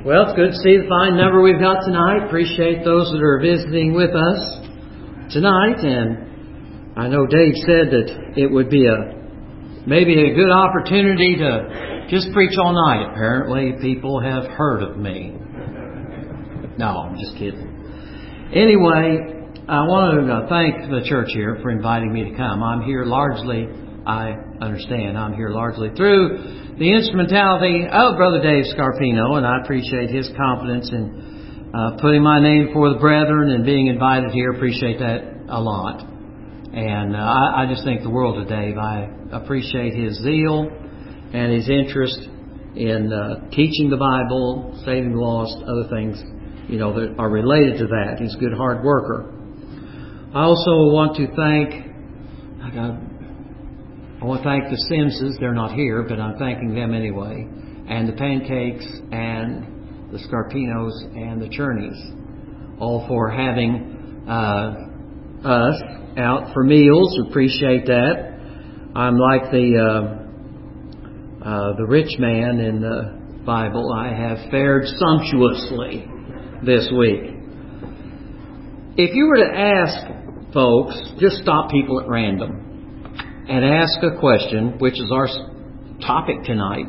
Well, it's good to see the fine number we've got tonight. Appreciate those that are visiting with us tonight. And I know Dave said that it would be maybe a good opportunity to just preach all night. Apparently, people have heard of me. No, I'm just kidding. Anyway, I want to thank the church here for inviting me to come. I'm here largely through the instrumentality of Brother Dave Scarpino, and I appreciate his confidence in putting my name before the brethren and being invited here. Appreciate that a lot. And I just think the world of Dave. I appreciate his zeal and his interest in teaching the Bible, saving the lost, other things, that are related to that. He's a good hard worker. I also want to thank the Simses. They're not here, but I'm thanking them anyway. And the Pancakes and the Scarpinos and the Cherneys, all for having us out for meals. Appreciate that. I'm like the rich man in the Bible. I have fared sumptuously this week. If you were to ask folks, just stop people at random and ask a question, which is our topic tonight.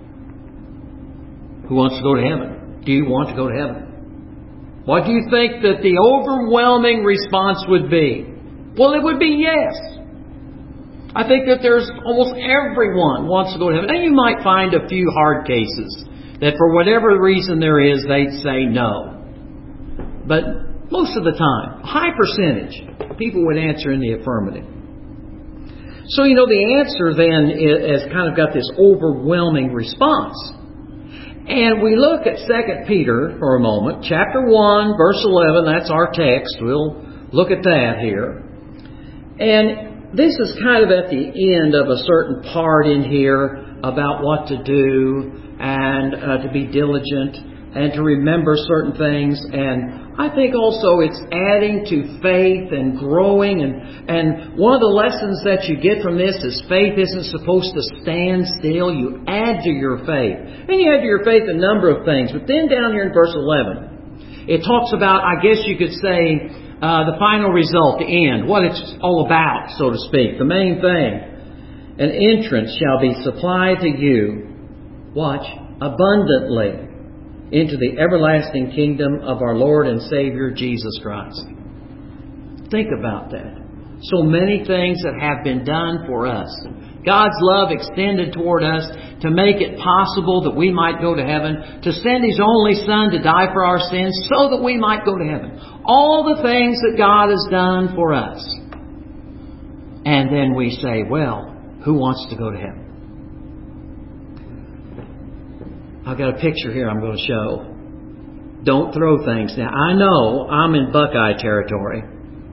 Who wants to go to heaven? Do you want to go to heaven? What do you think that the overwhelming response would be? Well, it would be yes. I think that there's almost everyone wants to go to heaven. And you might find a few hard cases that for whatever reason there is, they'd say no. But most of the time, a high percentage, people would answer in the affirmative. So, the answer then has kind of got this overwhelming response. And we look at 2 Peter for a moment. Chapter 1, verse 11, that's our text. We'll look at that here. And this is kind of at the end of a certain part in here about what to do and to be diligent and to remember certain things. And I think also it's adding to faith and growing. And one of the lessons that you get from this is faith isn't supposed to stand still. You add to your faith. And you add to your faith a number of things. But then down here in verse 11, it talks about, I guess you could say, the final result, the end, what it's all about, so to speak. The main thing. An entrance shall be supplied to you, watch, abundantly, into the everlasting kingdom of our Lord and Savior, Jesus Christ. Think about that. So many things that have been done for us. God's love extended toward us to make it possible that we might go to heaven, to send His only Son to die for our sins so that we might go to heaven. All the things that God has done for us. And then we say, well, who wants to go to heaven? I've got a picture here I'm going to show. Don't throw things. Now, I know I'm in Buckeye territory.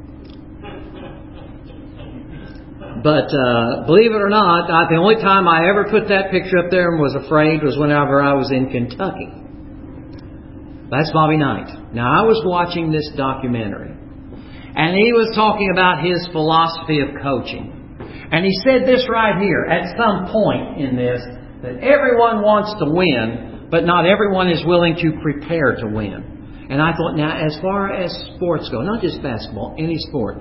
But believe it or not, the only time I ever put that picture up there and was afraid was whenever I was in Kentucky. That's Bobby Knight. Now, I was watching this documentary. And he was talking about his philosophy of coaching. And he said this right here, at some point in this, that everyone wants to win, but not everyone is willing to prepare to win. And I thought, now, as far as sports go, not just basketball, any sport,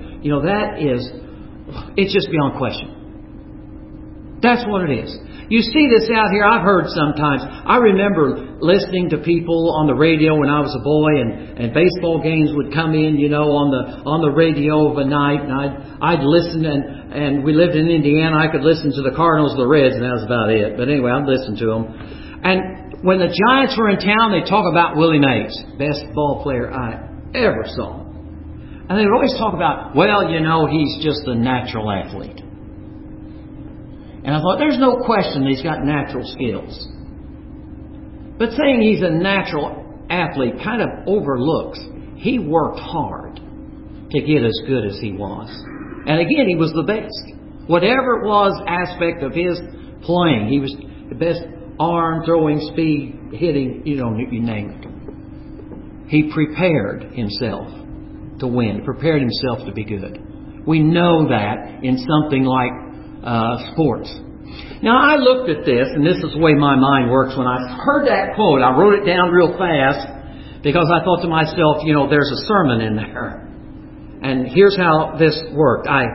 it's just beyond question. That's what it is. You see this out here, I've heard sometimes. I remember listening to people on the radio when I was a boy, and baseball games would come in, on the radio of a night, and I'd listen, and we lived in Indiana. I could listen to the Cardinals, the Reds, and that was about it. But anyway, I'd listen to them. And when the Giants were in town, they'd talk about Willie Mays, best ball player I ever saw. And they would always talk about, he's just a natural athlete. And I thought, there's no question that he's got natural skills. But saying he's a natural athlete kind of overlooks. He worked hard to get as good as he was. And again, he was the best. Whatever it was aspect of his playing, he was the best arm, throwing, speed, hitting, you name it. He prepared himself to win, prepared himself to be good. We know that in something like sports. Now, I looked at this, and this is the way my mind works. When I heard that quote, I wrote it down real fast because I thought to myself, there's a sermon in there. And here's how this worked. I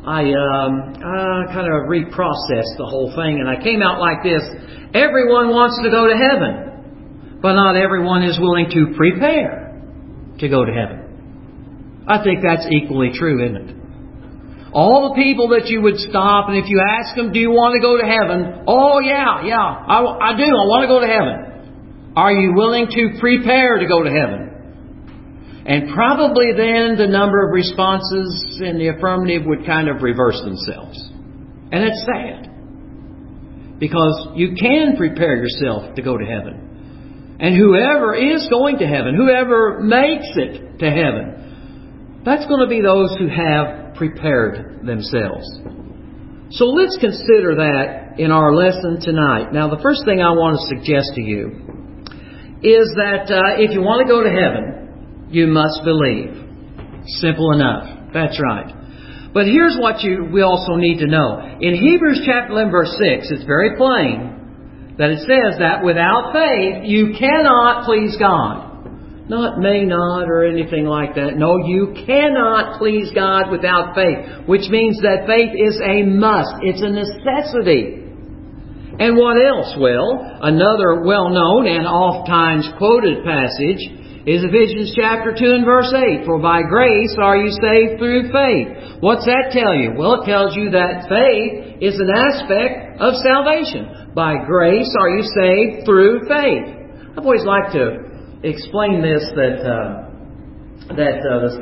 kind of reprocessed the whole thing, and I came out like this. Everyone wants to go to heaven, but not everyone is willing to prepare to go to heaven. I think that's equally true, isn't it? All the people that you would stop, and if you ask them, do you want to go to heaven? Oh, yeah, I do. I want to go to heaven. Are you willing to prepare to go to heaven? And probably then the number of responses in the affirmative would kind of reverse themselves. And it's sad. Because you can prepare yourself to go to heaven. And whoever is going to heaven, whoever makes it to heaven, that's going to be those who have prepared themselves. So let's consider that in our lesson tonight. Now, the first thing I want to suggest to you is that if you want to go to heaven, you must believe. Simple enough. That's right. But here's what we also need to know. In Hebrews chapter 11, verse 6, it's very plain that it says that without faith, you cannot please God. Not may not or anything like that. No, you cannot please God without faith, which means that faith is a must. It's a necessity. And what else? Well, another well-known and oft-times quoted passage is Ephesians chapter 2 and verse 8. For by grace are you saved through faith. What's that tell you? Well, it tells you that faith is an aspect of salvation. By grace are you saved through faith. I've always liked to explain this, that there's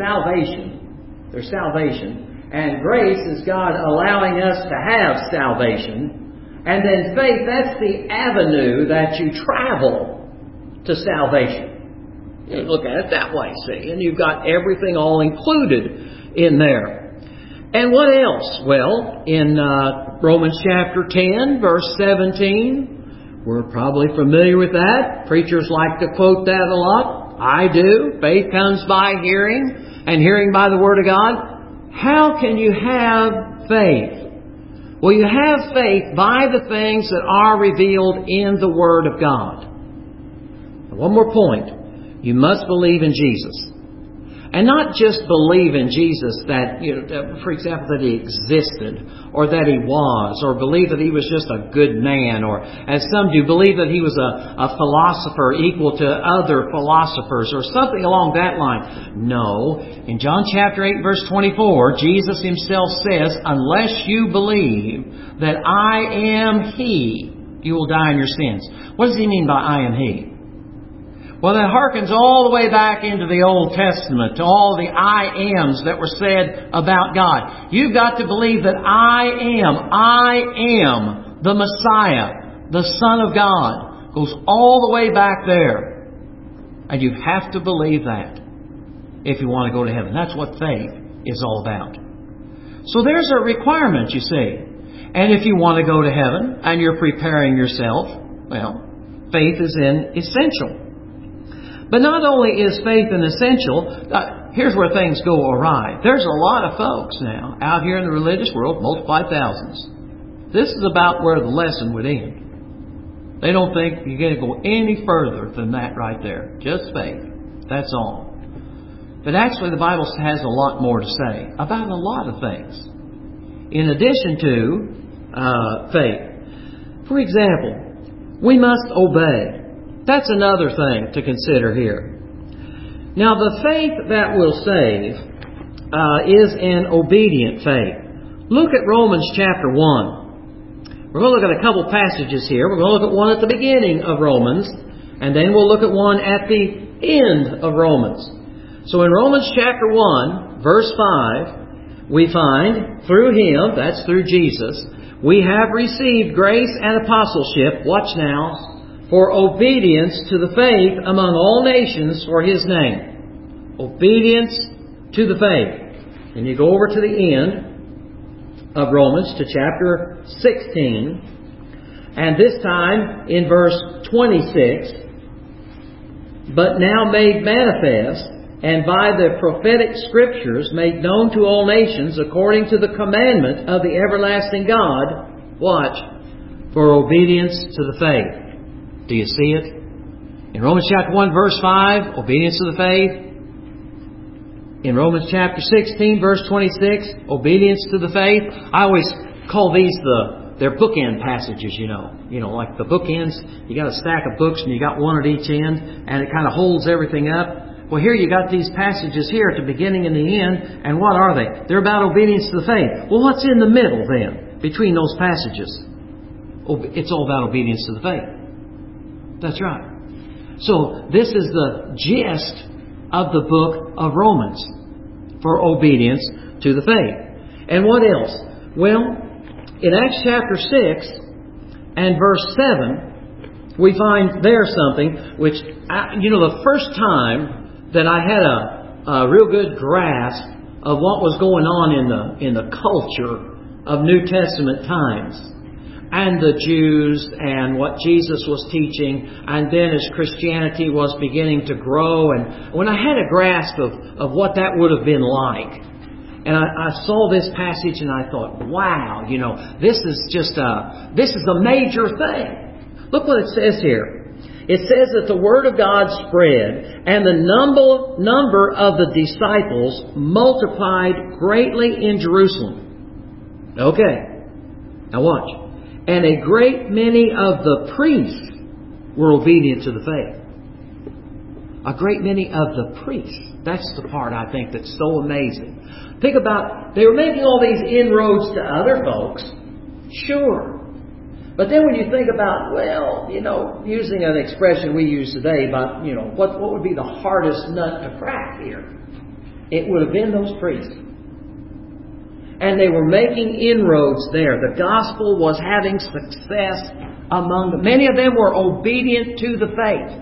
salvation, and grace is God allowing us to have salvation, and then faith, that's the avenue that you travel to salvation. You look at it that way, see, and you've got everything all included in there. And what else? Well, in Romans chapter 10, verse 17, we're probably familiar with that. Preachers like to quote that a lot. I do. Faith comes by hearing, and hearing by the Word of God. How can you have faith? Well, you have faith by the things that are revealed in the Word of God. One more point. You must believe in Jesus. And not just believe in Jesus that, for example, that He existed, or that He was, or believe that He was just a good man, or as some do, believe that He was a philosopher equal to other philosophers, or something along that line. No. In John chapter 8, verse 24, Jesus Himself says, unless you believe that I am He, you will die in your sins. What does He mean by I am He? Well, that harkens all the way back into the Old Testament, to all the I ams that were said about God. You've got to believe that I am the Messiah, the Son of God. Goes all the way back there. And you have to believe that if you want to go to heaven. That's what faith is all about. So there's a requirement, you see. And if you want to go to heaven and you're preparing yourself, well, faith is essential. But not only is faith an essential, here's where things go awry. There's a lot of folks now out here in the religious world, multiply thousands. This is about where the lesson would end. They don't think you're going to go any further than that right there. Just faith. That's all. But actually the Bible has a lot more to say about a lot of things. In addition to faith. For example, we must obey. That's another thing to consider here. Now, the faith that will save is an obedient faith. Look at Romans chapter 1. We're going to look at a couple passages here. We're going to look at one at the beginning of Romans, and then we'll look at one at the end of Romans. So in Romans chapter 1, verse 5, we find, through Him, that's through Jesus, we have received grace and apostleship, watch now, for obedience to the faith among all nations for His name. Obedience to the faith. And you go over to the end of Romans to chapter 16. And this time in verse 26. But now made manifest, and by the prophetic scriptures made known to all nations according to the commandment of the everlasting God. Watch. for obedience to the faith. Do you see it? In Romans chapter 1, verse 5, obedience to the faith. In Romans chapter 16, verse 26, obedience to the faith. I always call these they're bookend passages, you know. You know, like the bookends, you got a stack of books and you got one at each end and it kind of holds everything up. Well, here you got these passages here at the beginning and the end, and what are they? They're about obedience to the faith. Well, what's in the middle then, between those passages? It's all about obedience to the faith. That's right. So, this is the gist of the book of Romans, for obedience to the faith. And what else? Well, in Acts chapter 6 and verse 7, we find there something which, the first time that I had a real good grasp of what was going on in the culture of New Testament times, and the Jews and what Jesus was teaching, and then as Christianity was beginning to grow, and when I had a grasp of what that would have been like, and I saw this passage and I thought, wow, this is a major thing. Look what it says here. It says that the Word of God spread, and the number of the disciples multiplied greatly in Jerusalem. Okay, now watch. And a great many of the priests were obedient to the faith. A great many of the priests. That's the part I think that's so amazing. Think about, they were making all these inroads to other folks. Sure. But then when you think about, using an expression we use today about, what would be the hardest nut to crack here? It would have been those priests. And they were making inroads there. The gospel was having success among them. Many of them were obedient to the faith.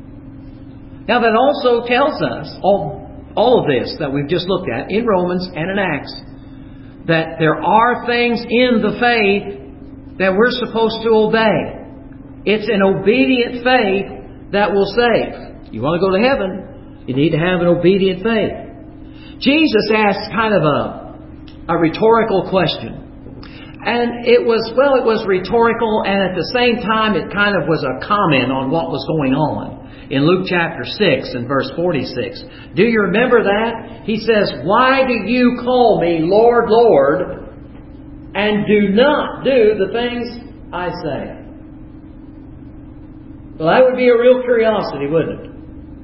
Now that also tells us, all of this that we've just looked at in Romans and in Acts, that there are things in the faith that we're supposed to obey. It's an obedient faith that will save. You want to go to heaven, you need to have an obedient faith. Jesus asked kind of a rhetorical question. And it was rhetorical, and at the same time it kind of was a comment on what was going on. In Luke chapter 6 and verse 46. Do you remember that? He says, why do you call me Lord, Lord, and do not do the things I say? Well, that would be a real curiosity, wouldn't it?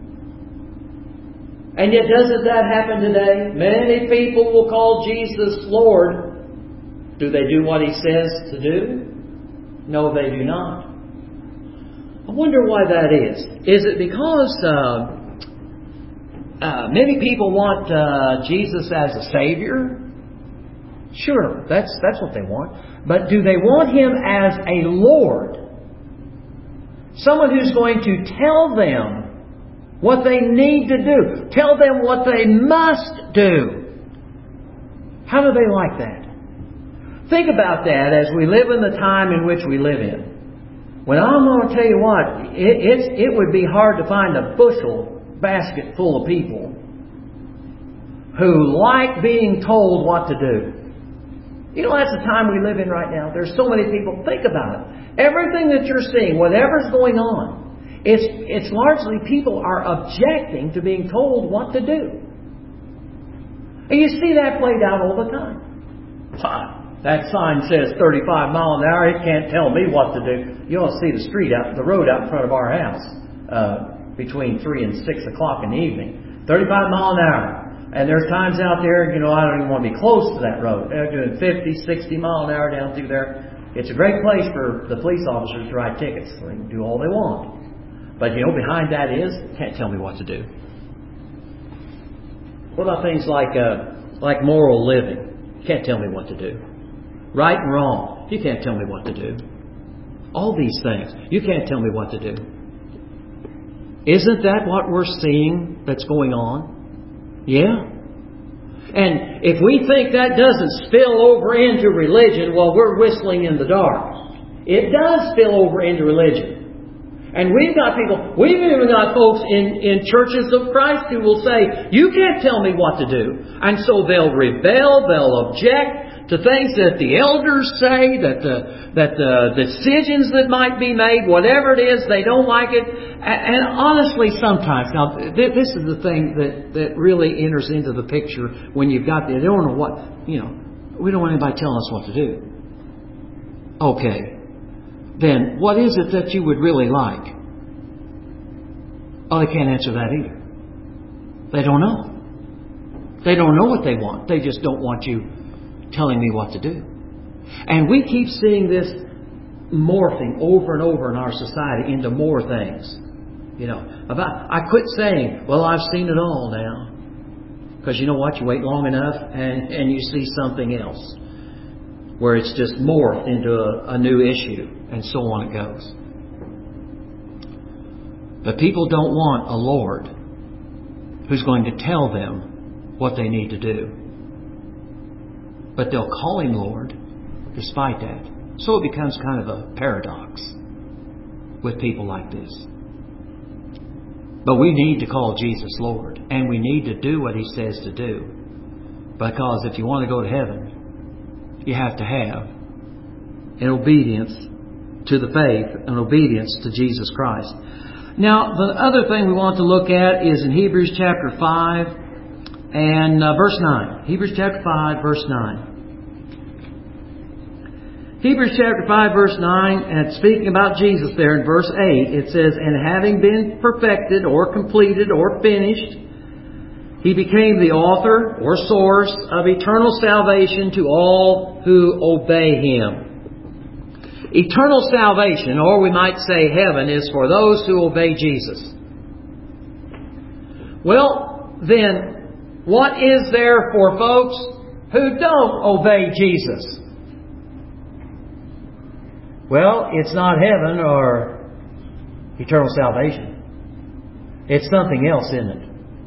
And yet, doesn't that happen today? Many people will call Jesus Lord. Do they do what He says to do? No, they do not. I wonder why that is. Is it because many people want Jesus as a Savior? Sure, that's what they want. But do they want Him as a Lord? Someone who's going to tell them what they need to do. Tell them what they must do. How do they like that? Think about that as we live in the time in which we live in. Well, I'm going to tell you what, it would be hard to find a bushel basket full of people who like being told what to do. That's the time we live in right now. There's so many people. Think about it. Everything that you're seeing, whatever's going on, it's largely people are objecting to being told what to do. And you see that played out all the time. Fine. That sign says 35 mile an hour. It can't tell me what to do. You ought to see the road out in front of our house between 3 and 6 o'clock in the evening. 35 mile an hour. And there's times out there, I don't even want to be close to that road. They're doing 50, 60 mile an hour down through there. It's a great place for the police officers to write tickets. They can do all they want. But behind that is, can't tell me what to do. What about things like moral living? Can't tell me what to do. Right and wrong. You can't tell me what to do. All these things. You can't tell me what to do. Isn't that what we're seeing that's going on? Yeah. And if we think that doesn't spill over into religion, well, we're whistling in the dark. It does spill over into religion. And we've even got folks in churches of Christ who will say, you can't tell me what to do. And so they'll rebel, they'll object to things that the elders say, that the decisions that might be made, whatever it is, they don't like it. And honestly, sometimes, now this is the thing that really enters into the picture when you've got they don't know what, we don't want anybody telling us what to do. Okay, then what is it that you would really like? Oh, they can't answer that either. They don't know. They don't know what they want. They just don't want you telling me what to do. And we keep seeing this morphing over and over in our society into more things. I quit saying, well, I've seen it all now. Because you know what? You wait long enough and you see something else. Where it's just morphed into a new issue. And so on it goes. But people don't want a Lord who's going to tell them what they need to do. But they'll call Him Lord despite that. So it becomes kind of a paradox with people like this. But we need to call Jesus Lord. And we need to do what He says to do. Because if you want to go to heaven, you have to have an obedience to the faith, an obedience to Jesus Christ. Now, the other thing we want to look at is in Hebrews chapter 5 and verse 9. Hebrews chapter 5, verse 9. Hebrews chapter 5, verse 9, and speaking about Jesus there in verse 8, it says, and having been perfected or completed or finished, He became the author or source of eternal salvation to all who obey Him. Eternal salvation, or we might say heaven, is for those who obey Jesus. Well, then, what is there for folks who don't obey Jesus? Well, it's not heaven or eternal salvation. It's something else, isn't it?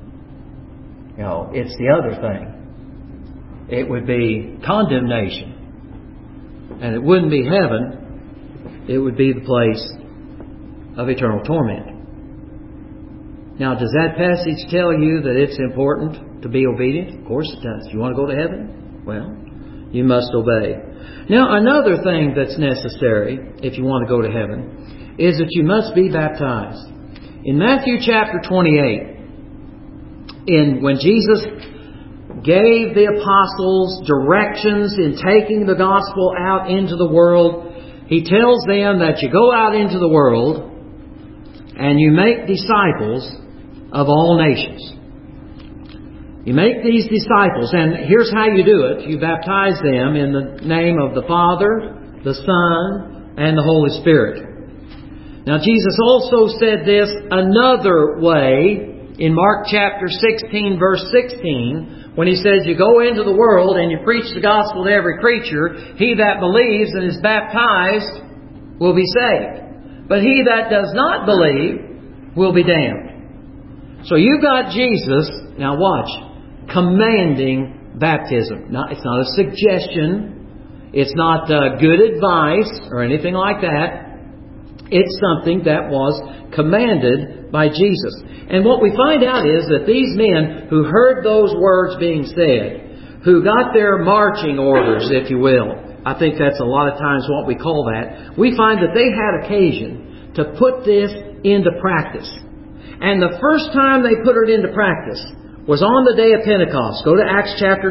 It's the other thing. It would be condemnation. And it wouldn't be heaven. It would be the place of eternal torment. Now, does that passage tell you that it's important to be obedient? Of course it does. You want to go to heaven? Well, you must obey. Now, another thing that's necessary if you want to go to heaven is that you must be baptized. In Matthew chapter 28, when Jesus gave the apostles directions in taking the gospel out into the world, He tells them that you go out into the world and you make disciples of all nations. You make these disciples, and here's how you do it. You baptize them in the name of the Father, the Son, and the Holy Spirit. Now, Jesus also said this another way in Mark chapter 16, verse 16, when He says, you go into the world and you preach the gospel to every creature, he that believes and is baptized will be saved. But he that does not believe will be damned. So you've got Jesus, now watch, commanding baptism. Now, it's not a suggestion. It's not good advice or anything like that. It's something that was commanded by Jesus. And what we find out is that these men who heard those words being said, who got their marching orders, if you will, I think that's a lot of times what we call that, we find that they had occasion to put this into practice. And the first time they put it into practice was on the day of Pentecost. Go to Acts chapter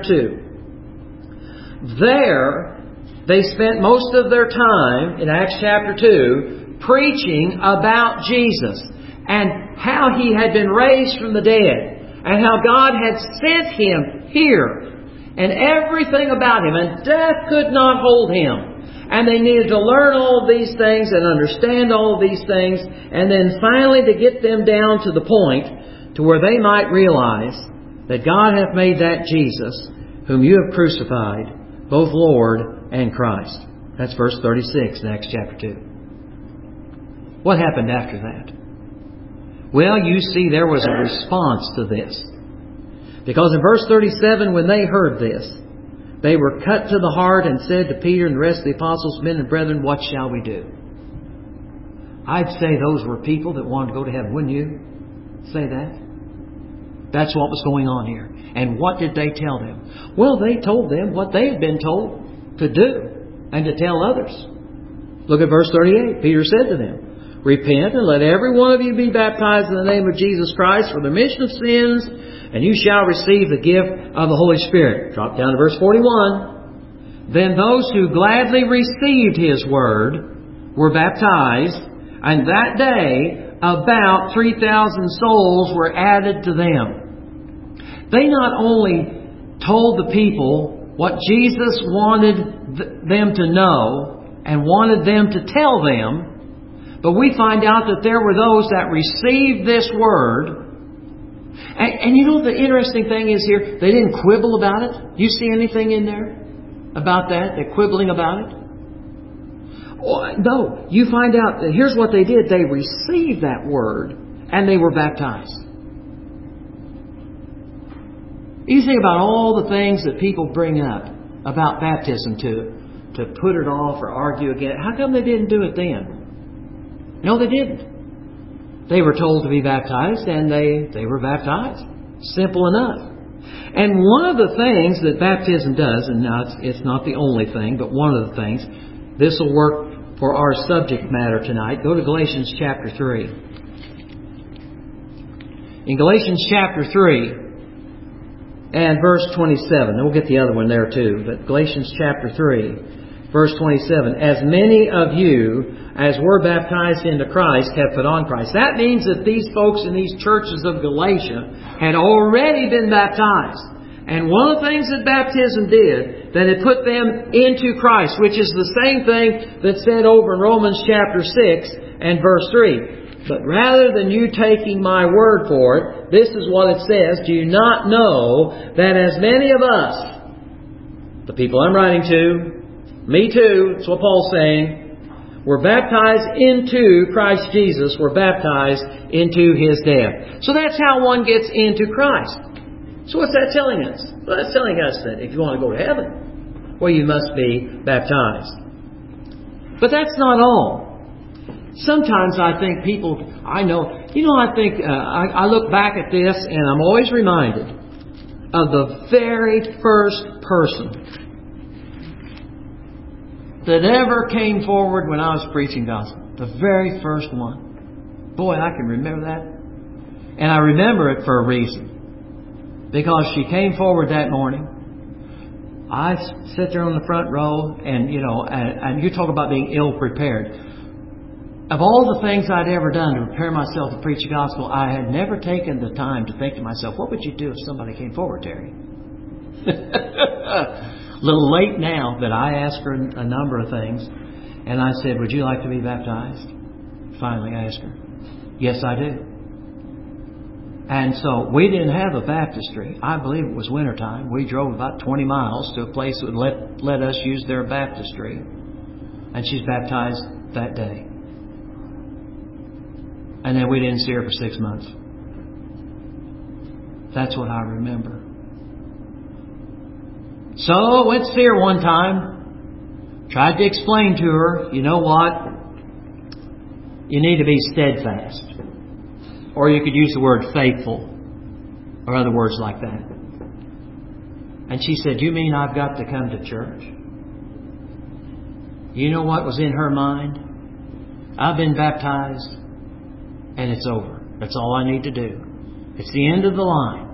2. There, they spent most of their time in Acts chapter 2 preaching about Jesus and how He had been raised from the dead and how God had sent Him here and everything about Him, and death could not hold Him. And they needed to learn all of these things and understand all of these things, and then finally to get them down to the point to where they might realize that God hath made that Jesus, whom you have crucified, both Lord and Christ. That's verse 36 in Acts chapter 2. What happened after that? Well, you see there was a response to this. Because in verse 37, when they heard this, they were cut to the heart and said to Peter and the rest of the apostles, men and brethren, what shall we do? I'd say those were people that wanted to go to heaven. Wouldn't you say that? That's what was going on here. And what did they tell them? Well, they told them what they had been told to do and to tell others. Look at verse 38. Peter said to them, "Repent and let every one of you be baptized in the name of Jesus Christ for the remission of sins, and you shall receive the gift of the Holy Spirit." Drop down to verse 41. "Then those who gladly received His word were baptized, and that day about 3,000 souls were added to them." They not only told the people what Jesus wanted them to know and wanted them to tell them, but we find out that there were those that received this word. And you know the interesting thing is here, they didn't quibble about it. Do you see anything in there about that? They're quibbling about it? No. You find out that here's what they did. They received that word and they were baptized. You think about all the things that people bring up about baptism to put it off or argue against. How come they didn't do it then? No, they didn't. They were told to be baptized and they were baptized. Simple enough. And one of the things that baptism does, and now it's not the only thing, but one of the things, this will work for our subject matter tonight. Go to Galatians chapter 3. In Galatians chapter 3 and verse 27, and we'll get the other one there too, but Galatians chapter 3, verse 27, "As many of you as were baptized into Christ have put on Christ." That means that these folks in these churches of Galatia had already been baptized. And one of the things that baptism did, that it put them into Christ, which is the same thing that's said over in Romans chapter 6 and verse 3. "But rather than you taking my word for it, this is what it says, do you not know that as many of us," the people I'm writing to, me too, that's what Paul's saying, "were baptized into Christ Jesus, were baptized into His death." So that's how one gets into Christ. So what's that telling us? Well, that's telling us that if you want to go to heaven, well, you must be baptized. But that's not all. Sometimes I think people, I look back at this and I'm always reminded of the very first person that ever came forward when I was preaching gospel. The very first one. Boy, I can remember that. And I remember it for a reason. Because she came forward that morning. I sat there on the front row and you talk about being ill prepared. Of all the things I'd ever done to prepare myself to preach the gospel, I had never taken the time to think to myself, what would you do if somebody came forward, Terry? A little late now, but I asked her a number of things. And I said, "Would you like to be baptized?" Finally, I asked her. "Yes, I do." And so we didn't have a baptistry. I believe it was wintertime. We drove about 20 miles to a place that would let us use their baptistry. And she's baptized that day. And then we didn't see her for 6 months. That's what I remember. So I went to see her one time. Tried to explain to her, you know what? You need to be steadfast. Or you could use the word faithful. Or other words like that. And she said, "You mean I've got to come to church?" You know what was in her mind? I've been baptized. And it's over. That's all I need to do. It's the end of the line.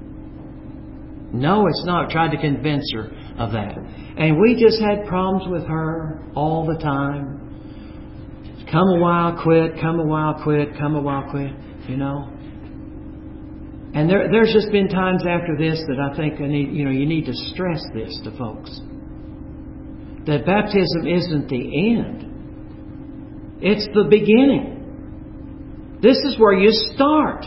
No, it's not. I tried to convince her of that. And we just had problems with her all the time. Come a while, quit. Come a while, quit. Come a while, quit. And there's just been times after this that I think you need to stress this to folks. That baptism isn't the end. It's the beginning. This is where you start.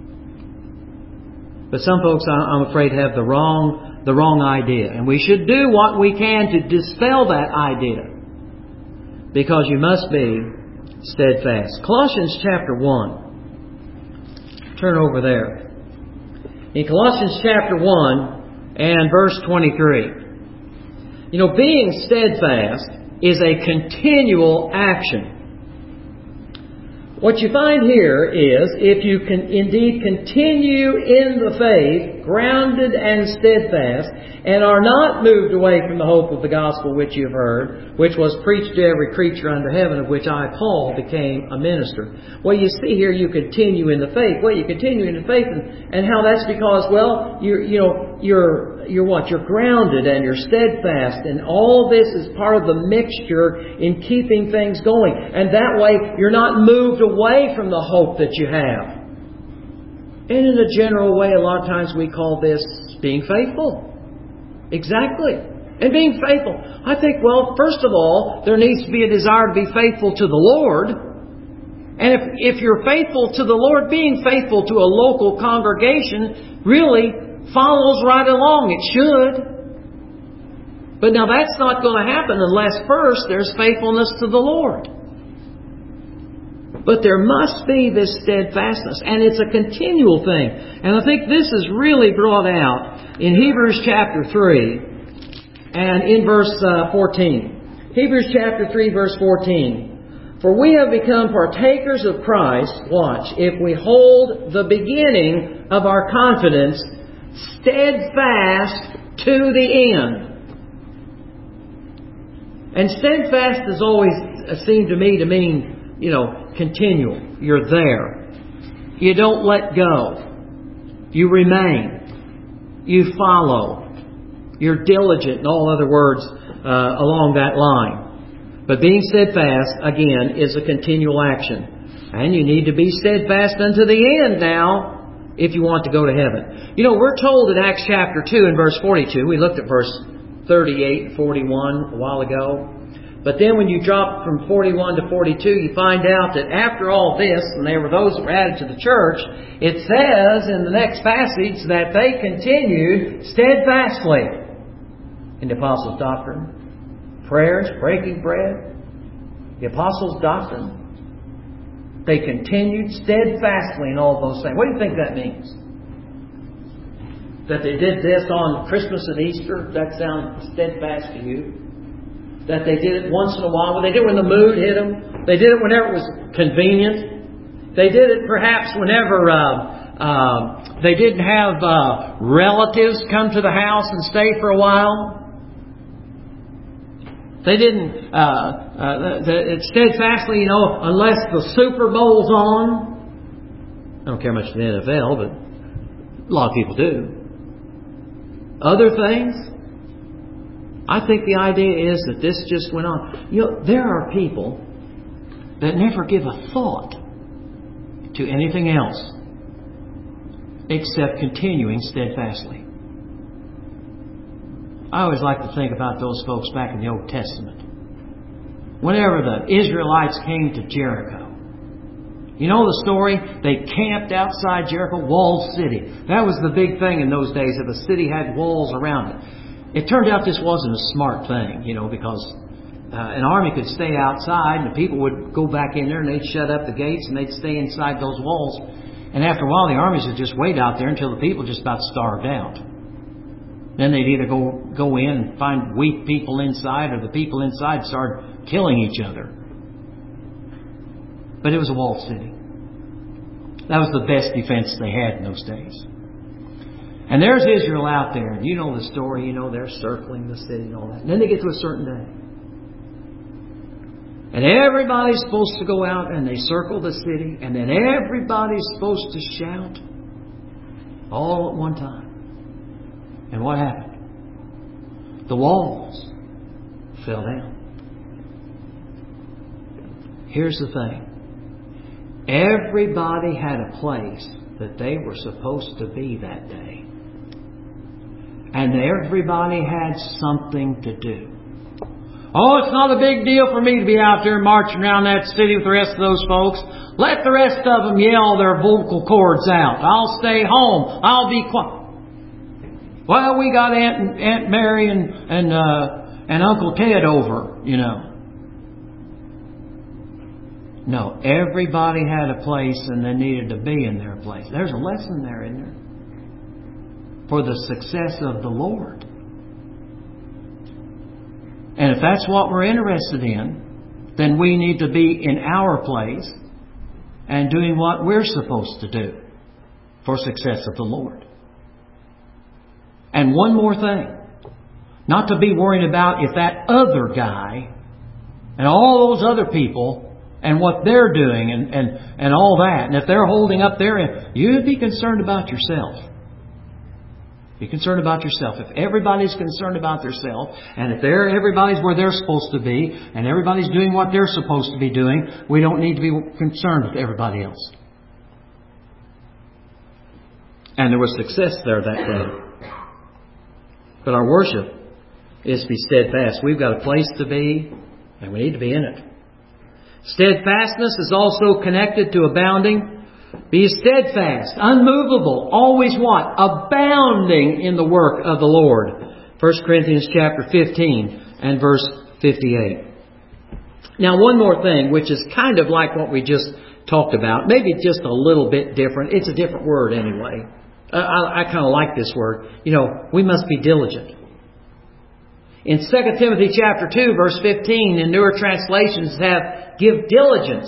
But some folks, I'm afraid, have the wrong idea. And we should do what we can to dispel that idea. Because you must be steadfast. Colossians chapter 1. Turn over there. In Colossians chapter 1 and verse 23. Being steadfast is a continual action. What you find here is, if you can indeed continue in the faith, grounded and steadfast, and are not moved away from the hope of the gospel which you have heard, which was preached to every creature under heaven, of which I, Paul, became a minister. Well, you see here, you continue in the faith. Well, you continue in the faith, and how that's because, well, you're what? You're grounded and you're steadfast, and all this is part of the mixture in keeping things going. And that way, you're not moved away from the hope that you have. And in a general way, a lot of times we call this being faithful. Exactly. And being faithful. I think, well, first of all, there needs to be a desire to be faithful to the Lord. And if you're faithful to the Lord, being faithful to a local congregation really follows right along. It should. But now that's not going to happen unless first there's faithfulness to the Lord. But there must be this steadfastness, and it's a continual thing. And I think this is really brought out in Hebrews chapter 3 and in verse 14. Hebrews chapter 3, verse 14. For we have become partakers of Christ, watch, if we hold the beginning of our confidence steadfast to the end. And steadfast has always seemed to me to mean, continual. You're there. You don't let go. You remain. You follow. You're diligent, and all other words along that line. But being steadfast, again, is a continual action. And you need to be steadfast unto the end now if you want to go to heaven. We're told in Acts chapter 2 and verse 42, we looked at verse 38 and 41 a while ago. But then when you drop from 41 to 42, you find out that after all this, and there were those that were added to the church, it says in the next passage that they continued steadfastly in the apostles' doctrine, prayers, breaking bread, the apostles' doctrine. They continued steadfastly in all those things. What do you think that means? That they did this on Christmas and Easter? That sounds steadfast to you? That they did it once in a while. They did it when the mood hit them. They did it whenever it was convenient. They did it perhaps whenever they didn't have relatives come to the house and stay for a while. They didn't steadfastly, unless the Super Bowl's on. I don't care much for the NFL, but a lot of people do. Other things. I think the idea is that this just went on. There are people that never give a thought to anything else except continuing steadfastly. I always like to think about those folks back in the Old Testament. Whenever the Israelites came to Jericho, you know the story? They camped outside Jericho, walled city. That was the big thing in those days, if a city had walls around it. It turned out this wasn't a smart thing, because an army could stay outside and the people would go back in there and they'd shut up the gates and they'd stay inside those walls. And after a while, the armies would just wait out there until the people just about starved out. Then they'd either go in and find weak people inside, or the people inside started killing each other. But it was a walled city. That was the best defense they had in those days. And there's Israel out there, and you know the story, they're circling the city and all that. And then they get to a certain day. And everybody's supposed to go out and they circle the city, and then everybody's supposed to shout all at one time. And what happened? The walls fell down. Here's the thing. Everybody had a place that they were supposed to be that day. And everybody had something to do. Oh, it's not a big deal for me to be out there marching around that city with the rest of those folks. Let the rest of them yell their vocal cords out. I'll stay home. I'll be quiet. Well, we got Aunt Mary and Uncle Ted over, No, everybody had a place and they needed to be in their place. There's a lesson there, isn't there? For the success of the Lord. And if that's what we're interested in, then we need to be in our place and doing what we're supposed to do for success of the Lord. And one more thing. Not to be worried about if that other guy and all those other people and what they're doing and all that. And if they're holding up their end, you'd be concerned about yourself. Be concerned about yourself. If everybody's concerned about themselves, and if everybody's where they're supposed to be, and everybody's doing what they're supposed to be doing, we don't need to be concerned with everybody else. And there was success there that day. But our worship is to be steadfast. We've got a place to be, and we need to be in it. Steadfastness is also connected to abounding. Be steadfast, unmovable, always what? Abounding in the work of the Lord. 1 Corinthians chapter 15 and verse 58. Now one more thing, which is kind of like what we just talked about. Maybe just a little bit different. It's a different word anyway. I kind of like this word. We must be diligent. In 2 Timothy chapter 2 verse 15 in newer translations have give diligence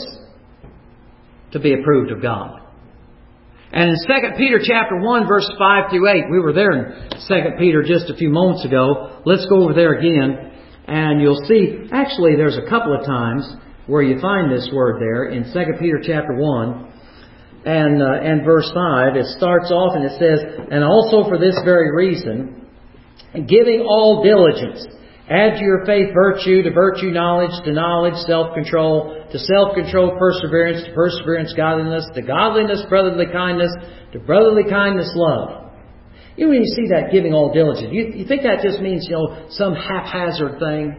to be approved of God. And in 2 Peter chapter 1 verse 5 through 8, we were there in 2 Peter just a few moments ago. Let's go over there again and you'll see, actually there's a couple of times where you find this word there in 2 Peter chapter 1 and verse 5. It starts off and it says, and also for this very reason, giving all diligence, add to your faith virtue, to virtue knowledge, to knowledge self-control, to self-control perseverance, to perseverance godliness, to godliness brotherly kindness, to brotherly kindness love. When you see that giving all diligence, you think that just means, some haphazard thing?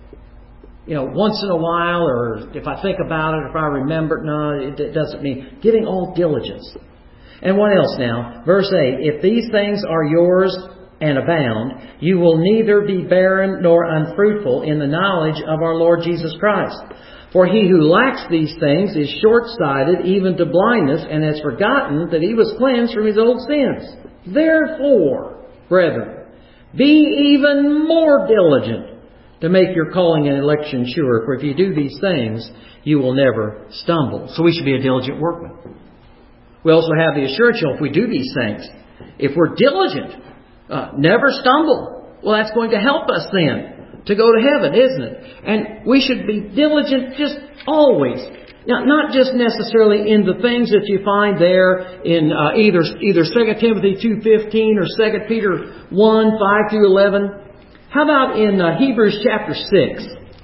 Once in a while, or if I think about it, if I remember it. No, it doesn't mean giving all diligence. And what else now? Verse 8, if these things are yours and abound, you will neither be barren nor unfruitful in the knowledge of our Lord Jesus Christ. For he who lacks these things is short-sighted even to blindness, and has forgotten that he was cleansed from his old sins. Therefore, brethren, be even more diligent to make your calling and election sure. For if you do these things, you will never stumble. So we should be a diligent workman. We also have the assurance, if we do these things, if we're diligent, never stumble. Well, that's going to help us then to go to heaven, isn't it? And we should be diligent just always. Now, not just necessarily in the things that you find there in either 2 Timothy 2:15 or 2 Peter 1, 5 through 11. How about in Hebrews chapter 6?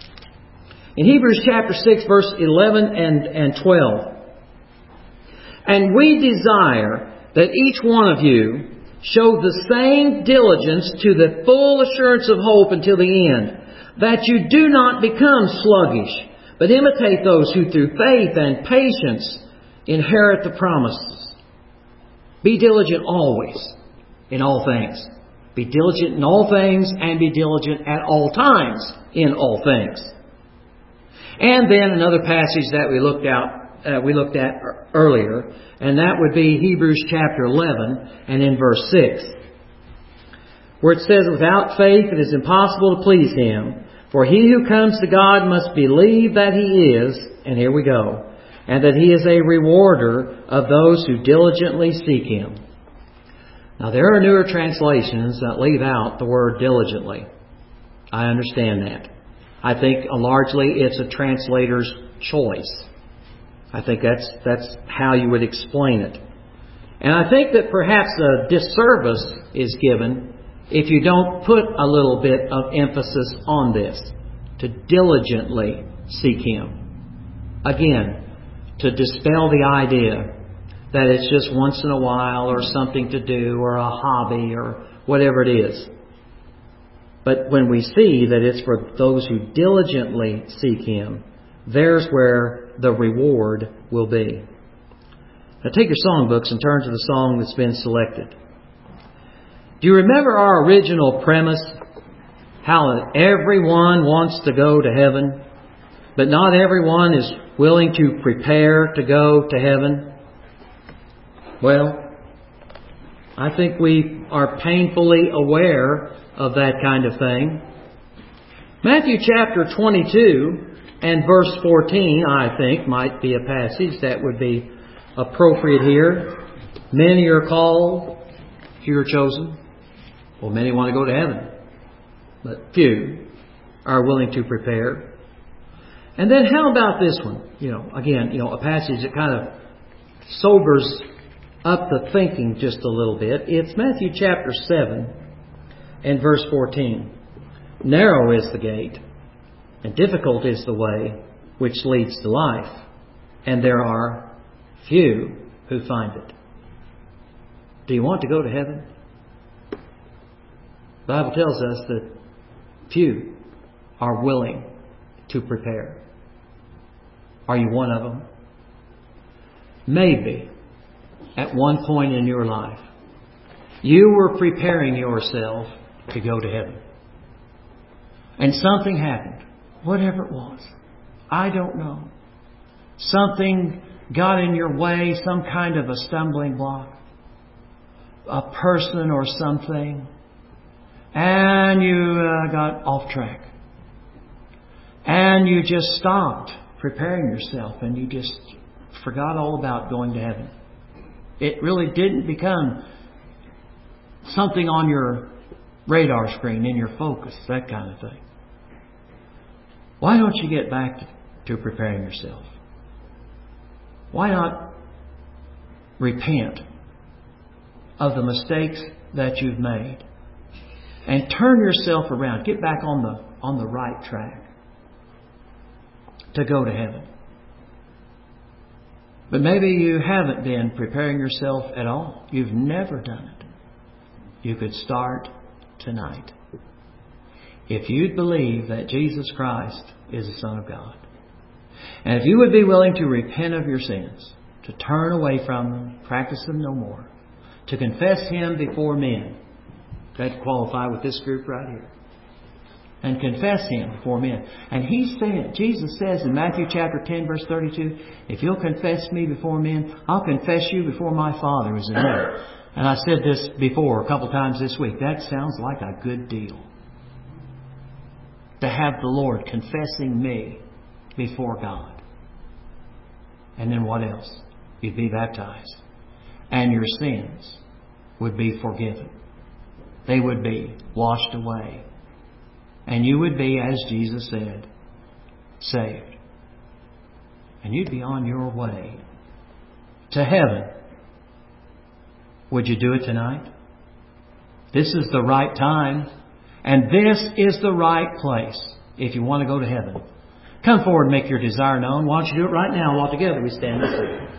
In Hebrews chapter 6, verse 11 and 12. And we desire that each one of you show the same diligence to the full assurance of hope until the end, that you do not become sluggish, but imitate those who through faith and patience inherit the promises. Be diligent always in all things. Be diligent in all things and be diligent at all times in all things. And then another passage that we looked at earlier, and that would be Hebrews chapter 11 and in verse 6, where it says, without faith it is impossible to please Him, for he who comes to God must believe that He is, and here we go, and that He is a rewarder of those who diligently seek Him. Now there are newer translations that leave out the word diligently. I understand that. I think largely it's a translator's choice. I think that's how you would explain it. And I think that perhaps a disservice is given if you don't put a little bit of emphasis on this. To diligently seek Him. Again, to dispel the idea that it's just once in a while or something to do or a hobby or whatever it is. But when we see that it's for those who diligently seek Him, there's where the reward will be. Now take your songbooks and turn to the song that's been selected. Do you remember our original premise? How everyone wants to go to heaven, but not everyone is willing to prepare to go to heaven? Well, I think we are painfully aware of that kind of thing. Matthew chapter 22 And verse 14, I think, might be a passage that would be appropriate here. Many are called, few are chosen. Well, many want to go to heaven, but few are willing to prepare. And then how about this one? Again, a passage that kind of sobers up the thinking just a little bit. It's Matthew chapter 7 and verse 14. Narrow is the gate, and difficult is the way which leads to life, and there are few who find it. Do you want to go to heaven? The Bible tells us that few are willing to prepare. Are you one of them? Maybe at one point in your life you were preparing yourself to go to heaven. And something happened. Whatever it was. I don't know. Something got in your way, some kind of a stumbling block. A person or something. And you got off track. And you just stopped preparing yourself and you just forgot all about going to heaven. It really didn't become something on your radar screen, in your focus, that kind of thing. Why don't you get back to preparing yourself? Why not repent of the mistakes that you've made and turn yourself around? Get back on the right track to go to heaven. But maybe you haven't been preparing yourself at all. You've never done it. You could start tonight. If you'd believe that Jesus Christ is the Son of God. And if you would be willing to repent of your sins, to turn away from them, practice them no more, to confess Him before men. That'd qualify with this group right here. And confess Him before men. And He said, Jesus says in Matthew chapter 10 verse 32, if you'll confess Me before men, I'll confess you before My Father who is in heaven. And I said this before a couple times this week. That sounds like a good deal. To have the Lord confessing me before God. And then what else? You'd be baptized. And your sins would be forgiven. They would be washed away. And you would be, as Jesus said, saved. And you'd be on your way to heaven. Would you do it tonight? This is the right time. And this is the right place if you want to go to heaven. Come forward and make your desire known. Why don't you do it right now while together we stand and sing.